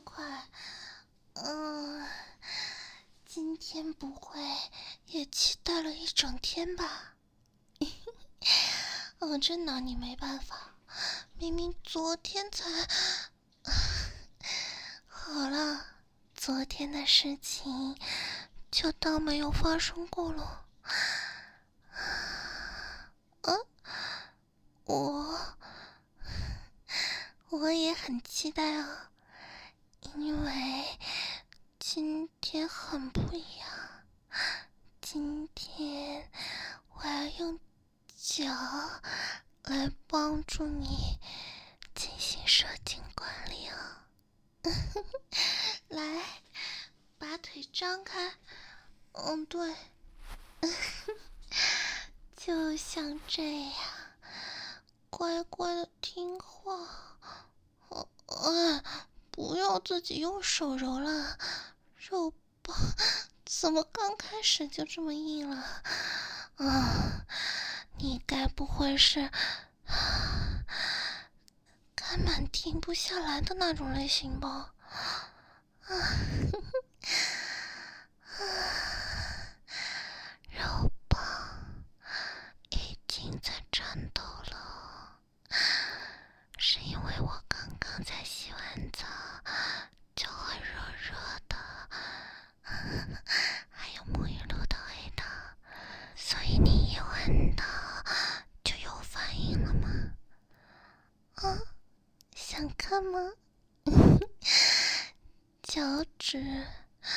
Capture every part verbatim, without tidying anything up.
快。嗯，今天不会也期待了一整天吧？我真拿你没办法，明明昨天才……好了，昨天的事情就当没有发生过了。啊，我我也很期待啊，因为今天很不一样。今天我要用脚来帮助你进行射精管理啊！来，把腿张开。嗯，对，就像这样，乖乖的听话。哎，不要自己用手揉了，肉棒怎么刚开始就这么硬了？啊，你该不会是根本停不下来的那种类型吧？啊，肉棒已经在颤抖了，是因为我刚刚才洗完澡，就会热热的，还有沐浴露的味道，所以你一闻到就有反应了吗？啊，想看吗？脚趾，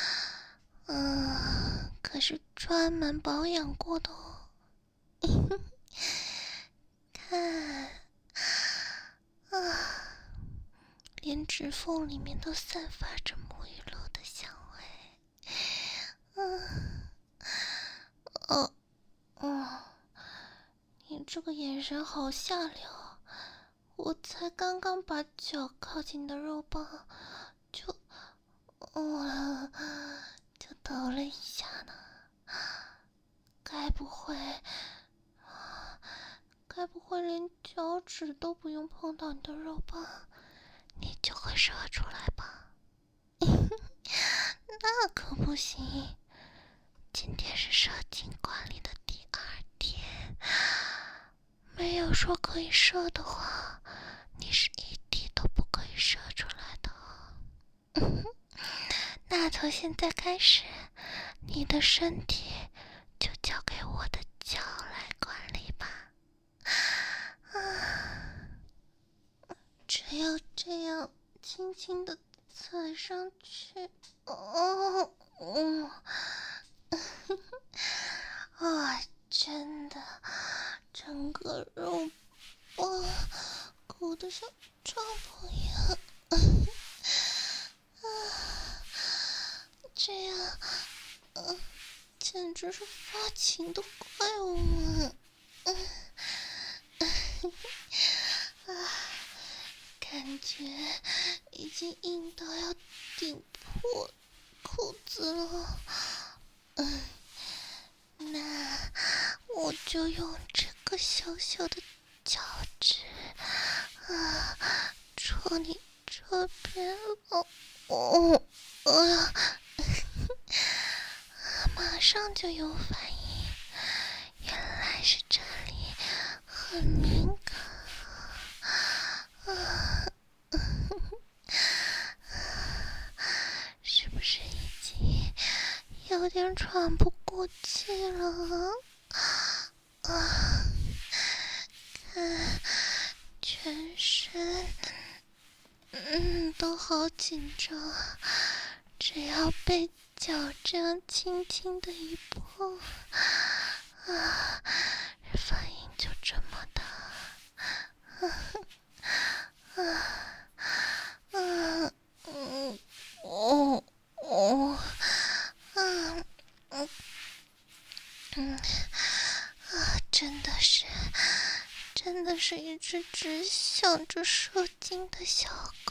嗯，可是专门保养过的哦。看，啊，连指缝里面都散发着沐浴露的香味。嗯，哦，哦，你这个眼神好下流。我才刚刚把脚靠近你的肉棒，就，哇，就抖了一下呢。该不会，该不会连脚趾都不用碰到你的肉棒，你就会射出来吧？那可不行，今天是射精管理的第二天，没有说可以射的话，你是一滴都不可以射出来的。那从现在开始，你的身体就交给我的脚来管理吧。啊，只要这样轻轻地踩上去，哦，哦，啊，真的，整个肉棒鼓得像帐篷一样。啊，这样，嗯，简直是发情的怪物嘛！嗯，啊，感觉已经硬到要顶破裤子了。嗯，那我就用这个小小的脚趾啊，戳你这边了。哦，哎呀，马上就有反应，原来是这里很敏感啊，是不是已经有点喘不过气了啊？看，全身嗯都好紧张，只要被脚这样轻轻的一碰啊，反应就这么大。啊啊啊嗯哦哦啊嗯嗯啊，真的是真的是一只只想着射精的小狗。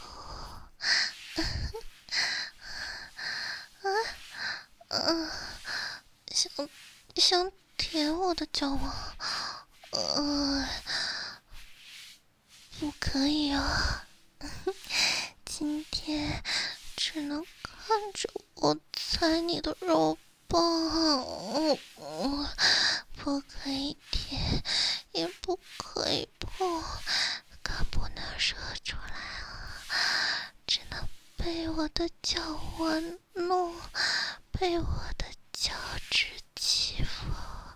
啊啊，想想舔我的脚吗？呃，不可以啊！今天踩你的肉棒，嗯嗯，不可以舔，也不可以碰，可不能射出来啊，只能被我的脚玩弄，被我的脚趾欺负。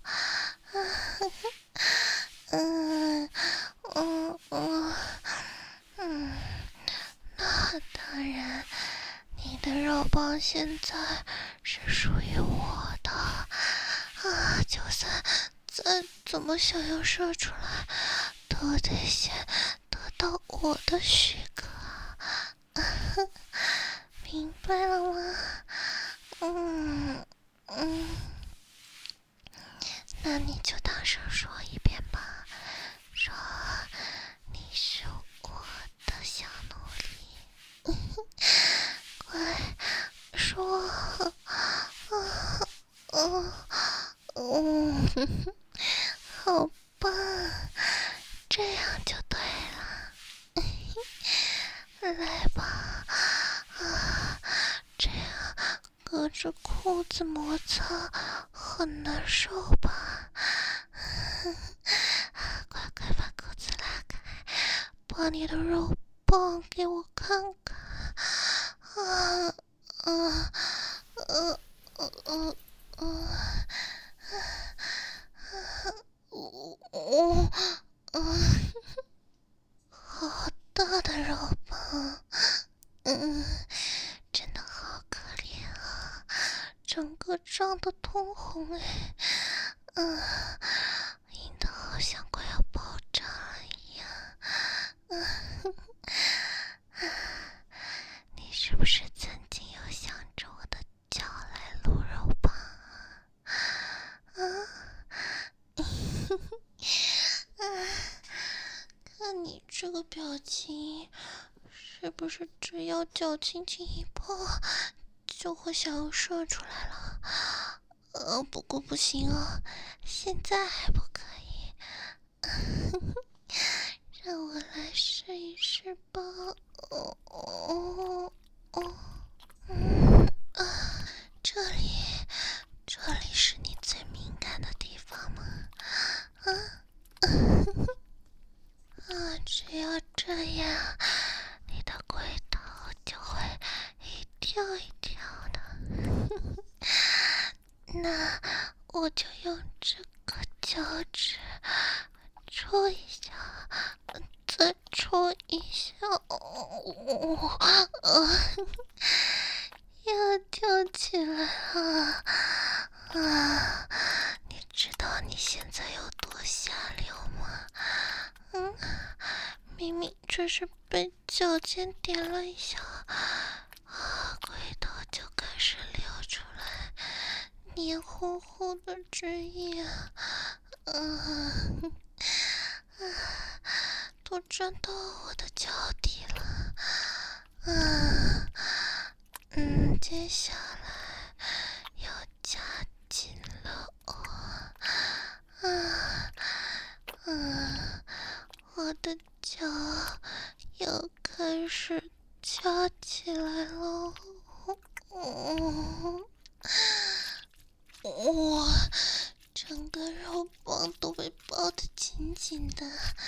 嗯嗯嗯嗯，那当然，你的肉棒现在是属于我的啊！就算再怎么想要射出来，都得先得到我的许可，明白了吗？嗯嗯，那你就大声说一遍吧，说你是我的小奴隶，快说，啊嗯嗯，好吧，这样就对了，来吧，啊，这样隔着裤子摩擦很难受吧？快快把裤子拉开，把你的肉棒给我看看！啊啊啊啊啊啊！我我嗯，好大的肉棒，嗯，真的好可怜啊，整个胀得通红哎，嗯，硬的好像快要爆炸了一样，嗯，你是不是曾经有想着我的脚来撸肉棒啊？啊，看你这个表情，是不是只要脚轻轻一碰，就会想要射出来了？呃，不过不行哦，现在还不可以。让我来试一试吧。哦哦哦，嗯啊，这里，这里是你最敏感的地方吗？啊，啊，只要这样，你的龟头就会一跳一跳的。那我就用这个脚趾戳一下，再戳一下，哦，呃，要跳起来了啊！你知道你现在有多下流吗？嗯，明明只是被脚尖点了一下，啊，龟头就开始流出来黏糊糊的汁液，嗯，都沾到我的脚底了，嗯嗯，接下来要加紧了哦，啊嗯，我的脚又开始翘起来了，哦。哇，整个肉棒都被包得紧紧的，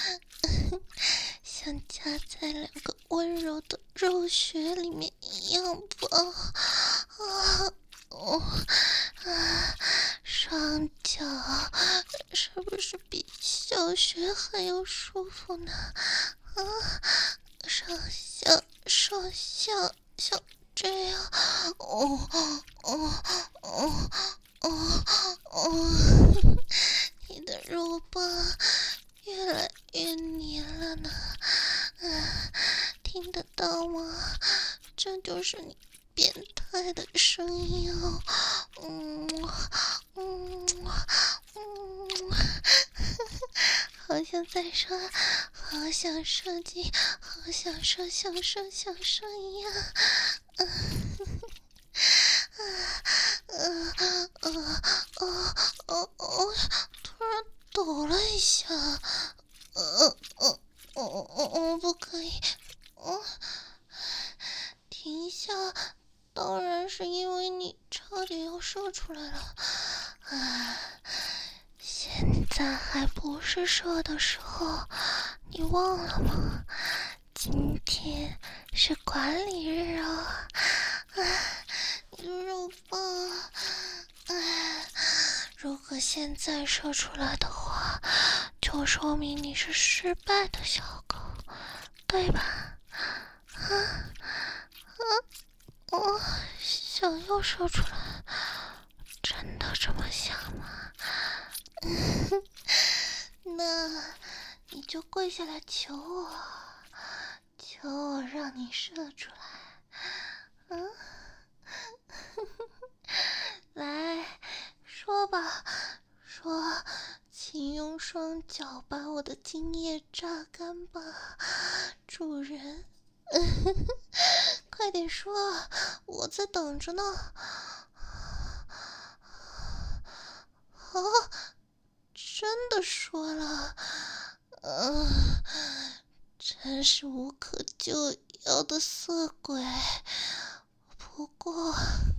像夹在两个温柔的肉穴里面一样吧。啊，哦，啊，双脚是不是比小穴还要舒服呢？啊，上下上下像这样，哦哦哦。哦哦，你的肉棒越来越黏了呢，嗯，听得到吗？这就是你变态的声音哦，嗯嗯嗯，好像在说，好想射精，好想射，想射，想射一样，嗯。嗯嗯嗯嗯嗯，突然抖了一下，嗯嗯嗯嗯嗯，不可以，嗯，停下，当然是因为你插差点要射出来了。啊，现在还不是射的时候，你忘了吗？今天是管理日啊！啊，你的肉棒，啊，如果现在射出来的话，就说明你是失败的小狗，对吧？啊啊！我想要射出来，真的这么想吗？那你就跪下来求我，求我让你射出来。嗯，来说吧，说，请用双脚把我的精液榨干吧，主人。快点说，我在等着呢。啊，真的说了，嗯、呃，真是无可救药的色鬼。不过，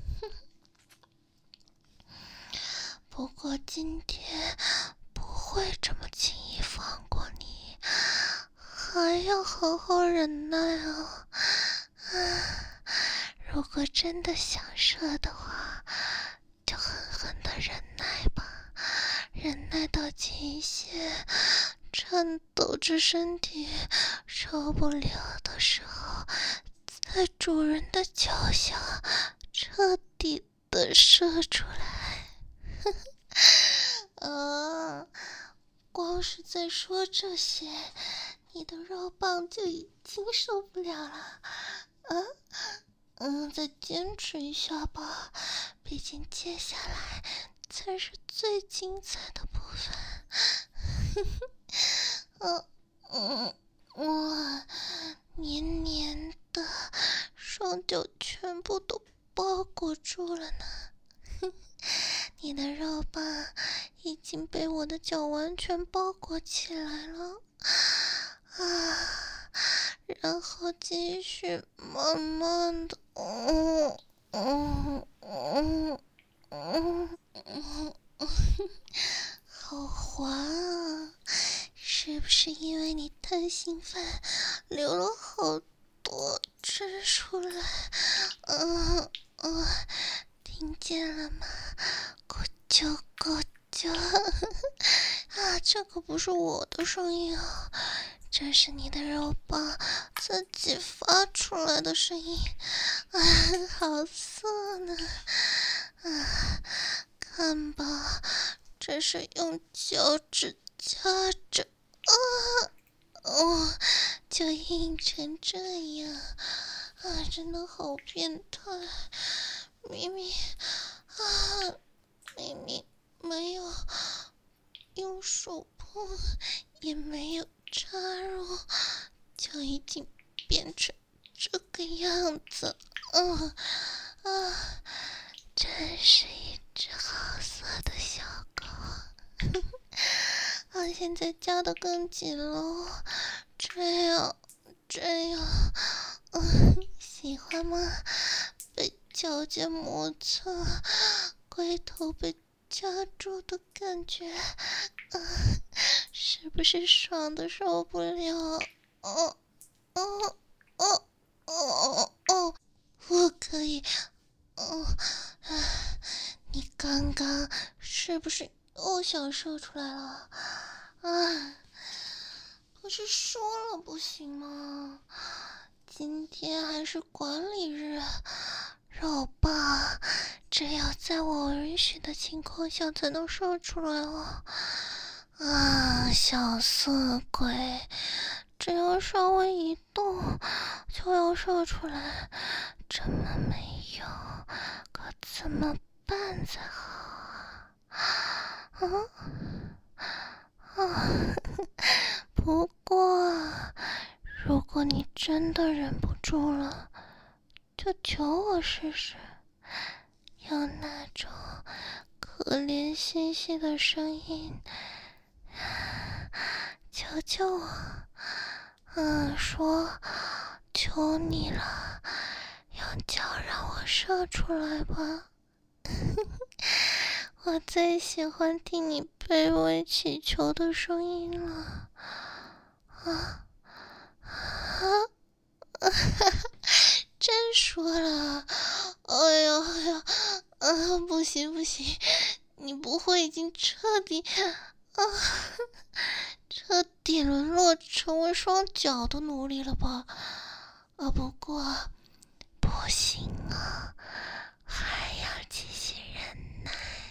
不过今天不会这么轻易放过你，还要好好忍耐啊！啊，如果真的想射的话，就狠狠的忍耐吧，忍耐到极限，颤抖着身体受不了的时候，在主人的脚下彻底的射出来。啊，光是在说这些，你的肉棒就已经受不了了。啊，嗯，再坚持一下吧，毕竟接下来才是最精彩的部分。嗯嗯，哇，黏黏的，双脚全部都包裹住了呢。你的肉棒已经被我的脚完全包裹起来了啊！然后继续慢慢的，嗯嗯嗯嗯嗯，好滑啊！是不是因为你太兴奋，流了好多汁出来？嗯嗯，听见了吗？咕啾咕啾，啊，这可不是我的声音啊！这是你的肉棒自己发出来的声音，啊，好色呢！啊，看吧，这是用脚趾夹着，啊，哦，就硬成这样，啊，真的好变态！明明，啊，明明没有用手碰，也没有插入，就已经变成这个样子。嗯啊，真是一只好色的小狗。啊，现在夹得更紧了，这样这样，嗯，喜欢吗？被脚尖摩擦，龟头被夹住的感觉，嗯，是不是爽的受不了？哦哦哦哦哦，我可以，哦，啊，你刚刚是不是又想射出来了？啊，不是说了不行吗？今天还是管理日，肉棒只要在我允许的情况下才能射出来哦。啊，小色鬼，只要稍微一动就要射出来，这么没用，可怎么办才好啊？啊啊！不过，如果你真的忍不住了，就求我试试，用那种可怜兮兮的声音，求求我，嗯，说求你了，用脚让我射出来吧。 我最喜欢听你卑微乞求的声音了。啊啊啊！真说了，哎呀哎呀，啊，不行不行，你不会已经彻底啊彻底沦落成为双脚的奴隶了吧？啊，不过不行啊，还要继续忍耐。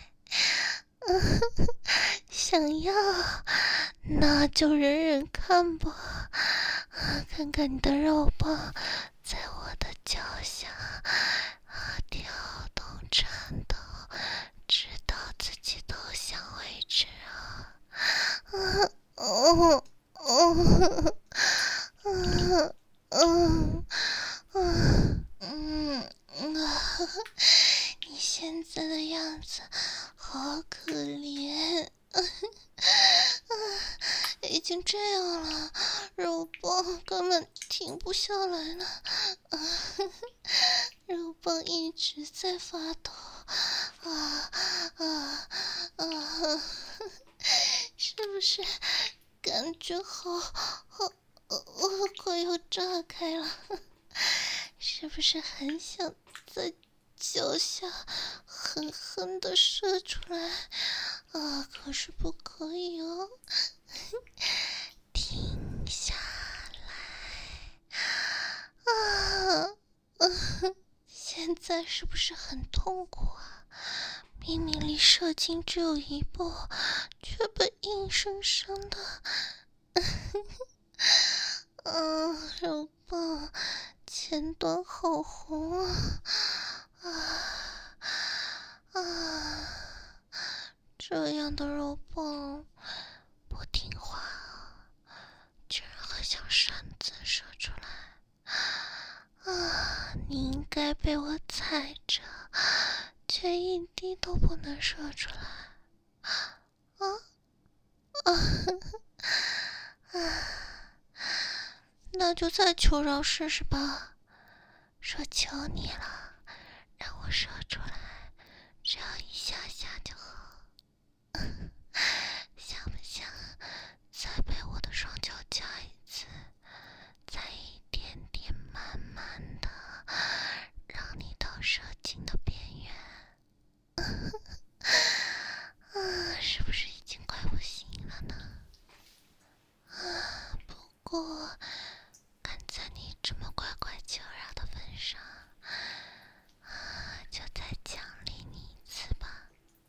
想要，那就忍忍看吧，看看你的肉棒在我的脚下啊跳动颤抖，直到自己投降为止啊！嗯嗯嗯嗯嗯嗯嗯嗯，你现在的样子好可怜。已经这样了，肉棒根本停不下来了，肉棒一直在发抖，啊啊啊！是不是感觉好好，我快要炸开了？是不是很想在脚下狠狠地射出来啊？可是不可以哦，停下来啊！现在是不是很痛苦啊？明明离射精只有一步，却被硬生生的……啊，肉棒前端好红啊！啊啊！这样的肉棒不听话，居然还想擅自射出来啊！你应该被我踩着，却一滴都不能射出来啊啊啊！那就再求饶试试吧，说求你了，让我射出来，只要一下下就好。想不想再被我的双脚夹一次，再一点点慢慢的让你到射精的边缘？啊，是不是已经快不行了呢？啊，不过看在你这么乖乖求饶的份上，啊，就再奖励你一次吧。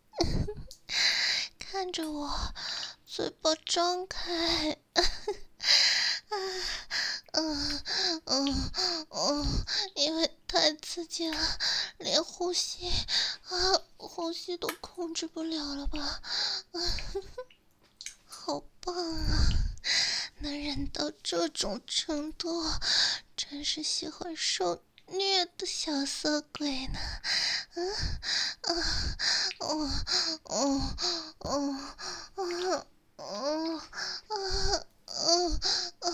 看着我，嘴巴张开，啊，嗯嗯嗯，因为太刺激了，连呼吸啊，呼吸都控制不了了吧？啊，好棒啊！能忍到这种程度，真是喜欢受虐的小色鬼呢。嗯啊哦哦哦哦哦啊啊啊！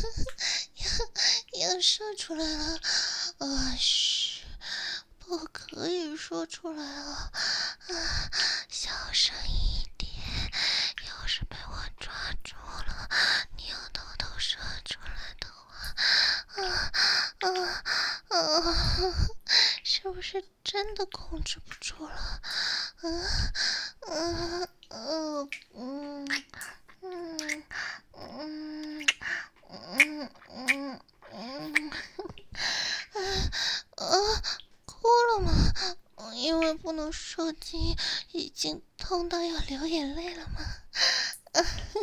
要要射出来了啊！嘘，不可以说出来啊！啊，小声一点，要是被我抓住了，你要偷偷射出来的话，啊啊啊！是不是真的控制不住了？嗯嗯嗯嗯嗯嗯嗯嗯嗯啊！哭了吗？因为不能射精，已经痛到要流眼泪了吗？啊，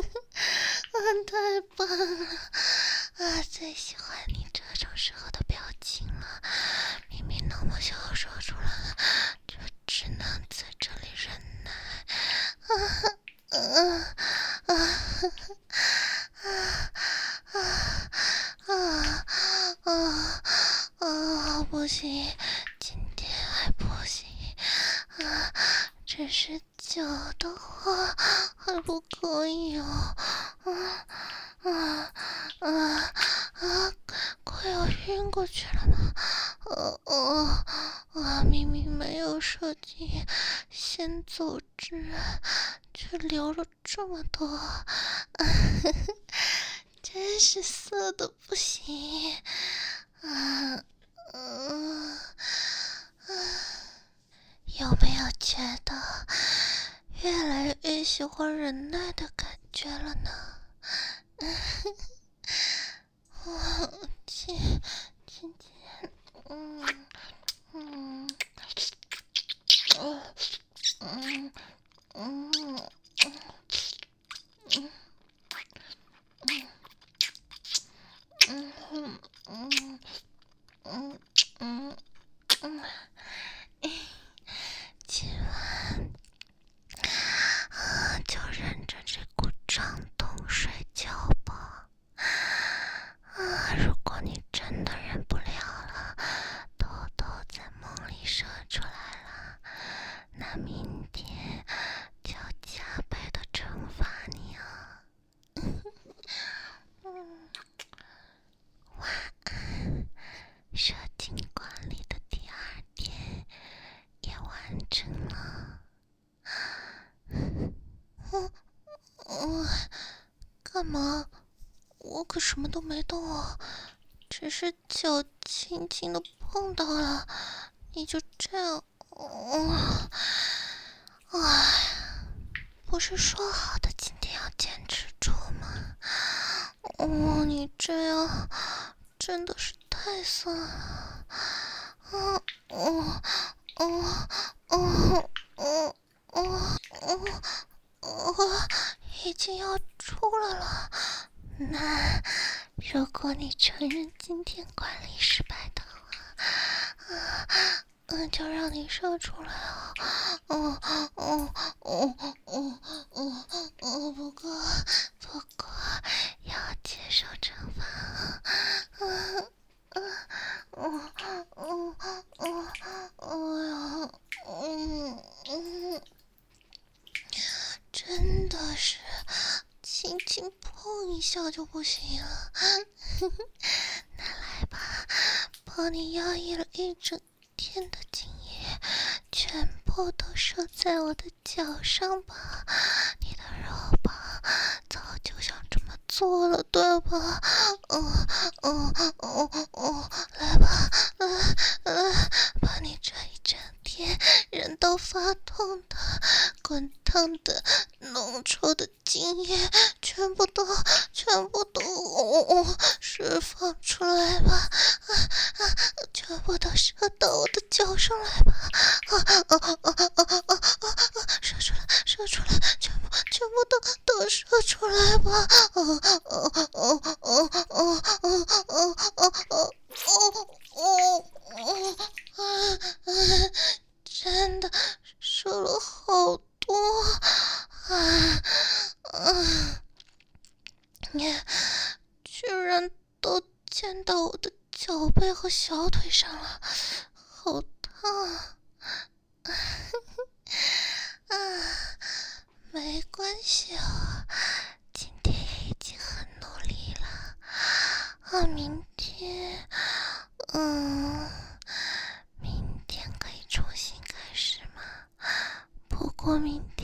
太棒了！啊，最喜欢你这种时候的表情了。明明那么想要射出来，却只能在这里忍耐。啊啊啊啊啊啊啊！不行，今天还不行啊！只是脚的话还不可以哦。啊啊啊啊！快要晕过去了吗？ 呃呃，我明明没有射精，先走之人却流了这么多，真是色的不行。啊嗯、呃，有没有觉得越来越喜欢忍耐的感觉了呢？我亲亲亲，嗯嗯嗯嗯嗯嗯嗯嗯嗯嗯嗯，今晚啊，就忍着这股胀痛睡觉吧。啊，如果你真的忍不了了，偷偷在梦里射出来了，那明天就要加倍的惩罚你啊！嗯，晚安。射精管理的第二天也完成了。嗯嗯，干嘛？我可什么都没动啊，只是脚轻轻的碰到了，你就这样，哦，哎，不是说好的今天要坚持住吗？哦，你这样真的是太酸了，啊，哦，哦，哦，哦，哦，哦，哦，已经要出来了。那如果你承认今天管理失败的话，啊，嗯，就让你射出来啊！哦哦哦哦哦哦，不过不过要接受惩罚啊！啊啊哦哦哦哦呀！嗯嗯，真的是。轻轻碰一下就不行了，那来吧，把你压抑了一整天的精液全部都射在我的脚上吧。你的肉棒早就想这么做了，对吧？嗯嗯嗯嗯，来吧，来来，把你这一整天人都发痛的、滚烫的、浓稠的精液全部都、全部都、哦哦、释放出来吧！啊啊！全部都射到我的脚上来吧！啊啊啊啊啊啊啊！射出来，射出来，全部、全部都都射出来吧！啊啊啊啊啊啊啊啊啊！哦哦哦啊啊！真的射了好多啊啊！你居然都溅到我的脚背和小腿上了，好烫啊！啊，没关系啊，今天也已经很努力了啊，明天，嗯，明天可以重新开始吗？不过明